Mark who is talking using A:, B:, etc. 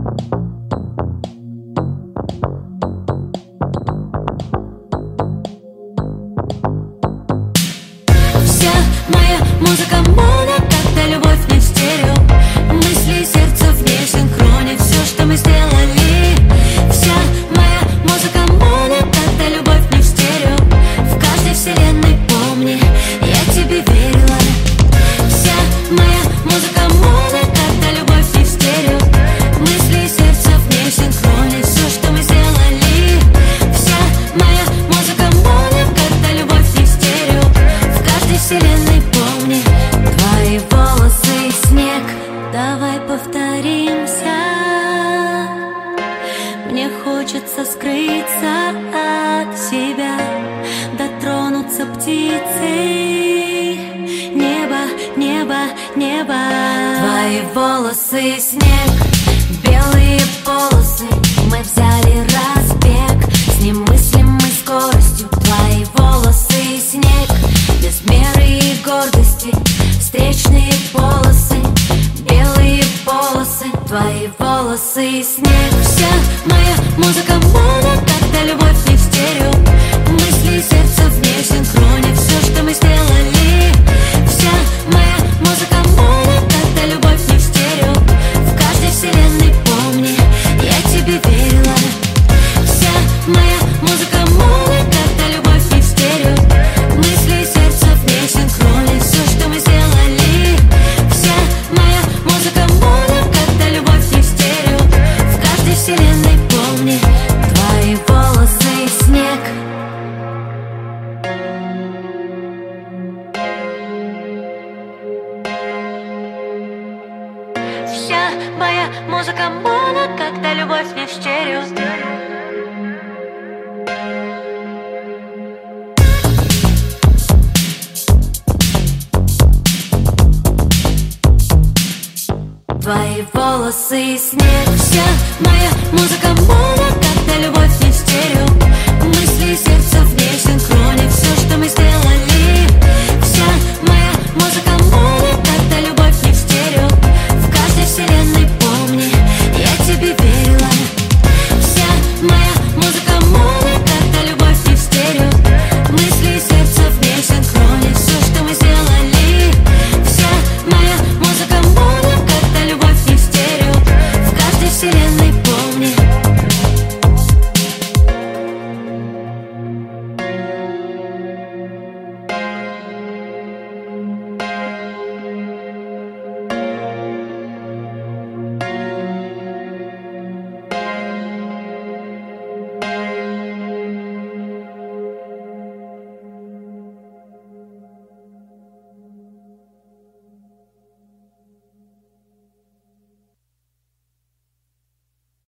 A: Вся моя музыка моно, когда любовь не в стерео. Мысли и сердце в несинхроне, все, что мы сделали. Вся моя музыка моно, когда любовь не в стерео. В каждой вселенной помни, я тебе верила. Вся моя музыка моно, когда любовь не в стерео. Мысли и сердце в несинхроне, все, что мы сделали. Вся моя музыка моно, когда любовь не в стерео. В каждой вселенной помни, твои волосы и снег. Давай повторимся. Мне хочется скрыться от себя, дотронуться птицей. Небо, небо, небо. Твои волосы и снег, белые полосы. Мы взяли разбег с немыслимой скоростью. Твои волосы и снег, без меры и гордости. Встречные полосы, белые полосы. Твои волосы и снег. Вся моя музыка моно, когда любовь не в стерео. Мысли и сердце в несинхроне, все, что мы сделали. Вся моя музыка моно, когда любовь не в стерео. В каждой вселенной помни, я тебе верила. Вся моя музыка моно, когда любовь не в стерео. Мысли и сердце в несинхроне, все, что мы сделали. Вся моя музыка моно, когда любовь не в стерео. В каждой вселенной помни, твои волосы и снег. Вся моя музыка моно, когда любовь не в стерео. Твои волосы и снег. Вся моя музыка моно,